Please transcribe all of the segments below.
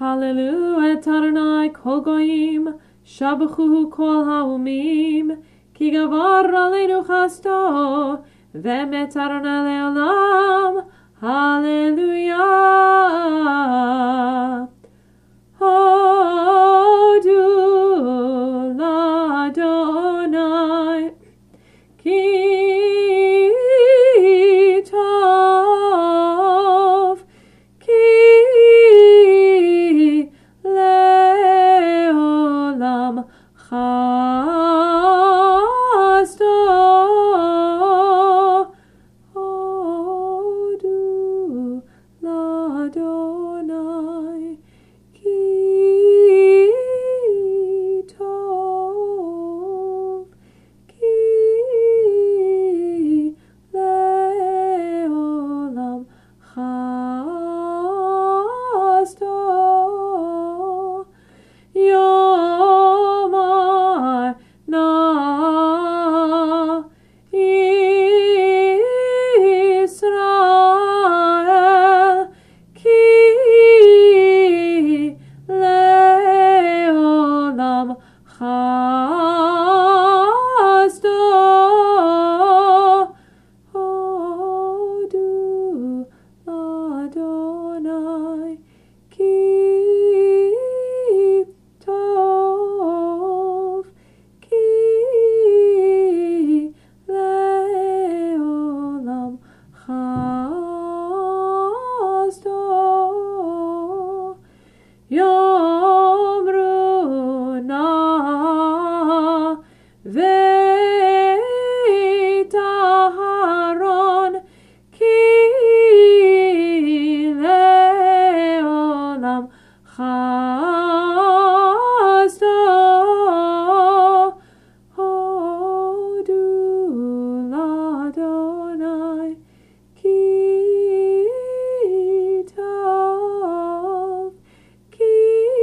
Hallelu et Adonai kol goyim, shabachuhu kol ha'umim, ki gavar aleinu chasto, ve'emet Adonai le'olam. Hallelujah. Hodu l'Adonai, ki tov, ki le'olam chasto. Hodu l'Adonai, ki tov, ki le'olam chasto. Yomar na Israel, ki le'olam chasto. Hodu l'Adonai, ki tov, ki le'olam chasto. Yomru na Veit Aharon, ki le'olam chasto. Hodu l'Adonai, ki tov, ki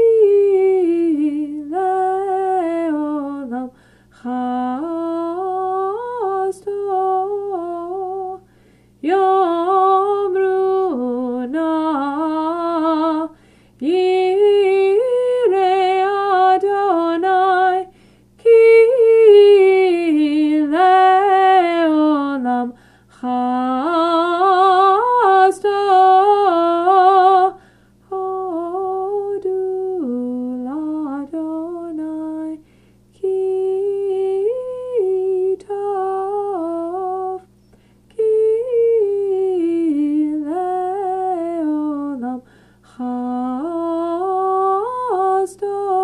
le'olam chasto. Yomru na Yireh Adonai, ki le'olam chasto. Hodu l'Adonai, ki tov, ki le'olam chasto.